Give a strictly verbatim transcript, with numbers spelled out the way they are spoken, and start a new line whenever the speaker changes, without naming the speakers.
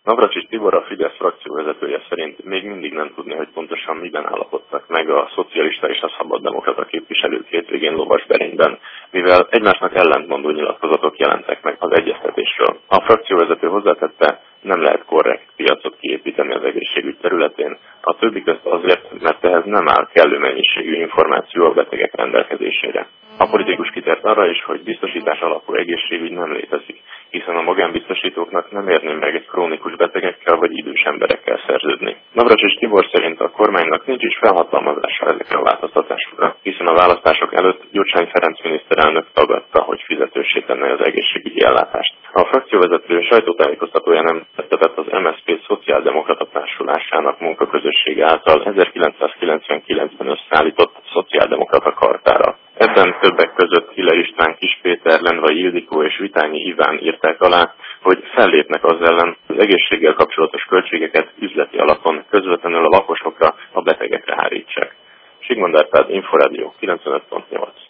Navracsics Tibor, a Fidesz frakcióvezetője szerint még mindig nem tudni, hogy pontosan miben állapodtak meg a szocialista és a szabaddemokrata képviselők hétvégén Lovasberényben, mivel egymásnak ellentmondó nyilatkozatok jelentek meg az egyeztetésről. A frakcióvezető hozzátette, nem lehet korrekt piacot kiépíteni az egészségügy területén, a többi közt azért, mert ehhez nem áll kellő mennyiségű információ a betegek rendelkezésére. A politikus kitért arra is, hogy biztosítás alapú egészségügy nem létezik, hiszen a magánbiztosítóknak nem érné meg egy krónikus betegekkel vagy idős emberekkel szerződni. Navracsics Tibor szerint a kormánynak nincs is felhatalmazása ezekre a változtatásokra, hiszen a választások előtt Gyurcsány Ferenc miniszterelnök tagadta, hogy fizetőssé tenne az egészségügyi ellátást. A frakcióvezető sajtótájékoztatója nem tettetett az em es zé pé Szociáldemokrata Társulásának munkaközössége által ezerkilencszázkilencvenkilencben összeállított Szociáldemokrata Chartára. Ebben többek között Hiller István, Kiss Péter, Lendvai Ildikó és Vitányi Iván írták alá, hogy fellépnek az ellen, az egészséggel kapcsolatos költségeket üzleti alapon közvetlenül a lakosokra, a betegekre hárítsák. Sigmond Árpád, Inforádió kilencvenöt pont nyolc.